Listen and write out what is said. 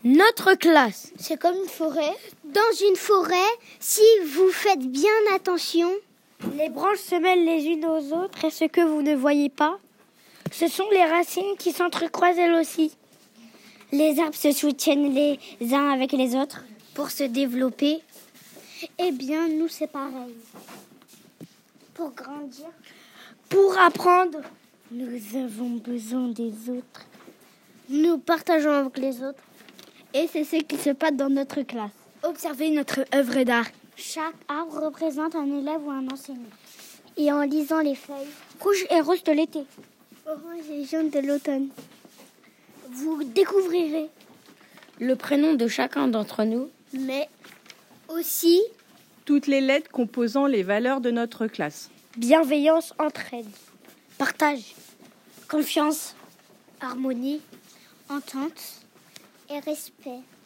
Notre classe. C'est comme une forêt. Dans une forêt, si vous faites bien attention, les branches se mêlent les unes aux autres et ce que vous ne voyez pas, ce sont les racines qui s'entrecroisent elles aussi. Les arbres se soutiennent les uns avec les autres pour se développer. Eh bien, nous, c'est pareil. Pour grandir, pour apprendre, nous avons besoin des autres. Nous partageons avec les autres. Et c'est ce qui se passe dans notre classe. Observez notre œuvre d'art. Chaque arbre représente un élève ou un enseignant. Et en lisant les feuilles, rouge et rose de l'été, orange et jaune de l'automne, vous découvrirez le prénom de chacun d'entre nous, mais aussi toutes les lettres composant les valeurs de notre classe. Bienveillance, entraide, partage, confiance, harmonie, entente et respect.